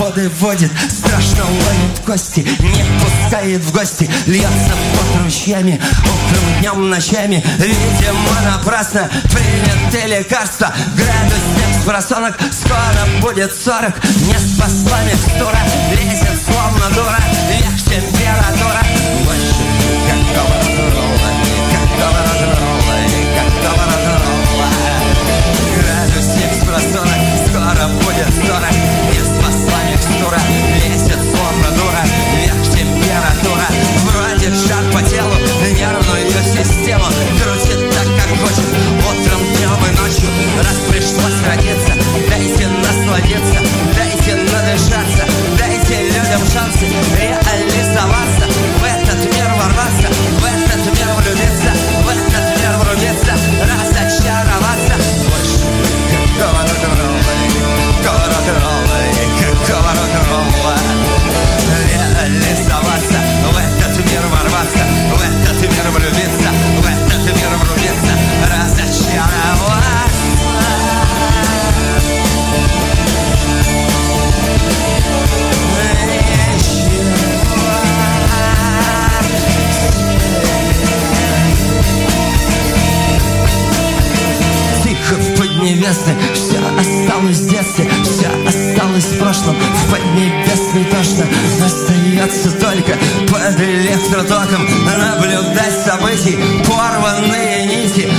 годы водит, страшно ловит кости, не пускает в гости, льется под ручьями, утром, днем, ночами. Видимо, напрасно приняты лекарства. Градусник с просонок, скоро будет 40. Не спасла микстура, лезет словно дура. Вверх температура, больше никакого рок-н-ролла, никакого рок-н-ролла, никакого рок-н-ролла. Градусник с просонок, скоро будет 40. Не спасла микстура, лезет словно дура. Вверх температура, вроде жар по телу, нервную систему крутит так, как хочет. Утром, днем и ночью, раз пришлось родиться, дайте насладиться, дайте надышаться, дайте людям шансы реализоваться, в этот мир ворваться, в этот мир влюбиться, в этот мир врубиться, разочароваться. Больше никакого рок-н-ролла, никакого рок-н-ролла, никакого рок-н-ролла. Реализоваться, в этот мир ворваться, в этот мир влюбиться, в этот мир врубиться, разочароваться. Тихо в Поднебесной, все осталось в детстве, все осталось в прошлом, в Поднебесной тошно. Остается только под электротоком наблюдать событий, порванные нити,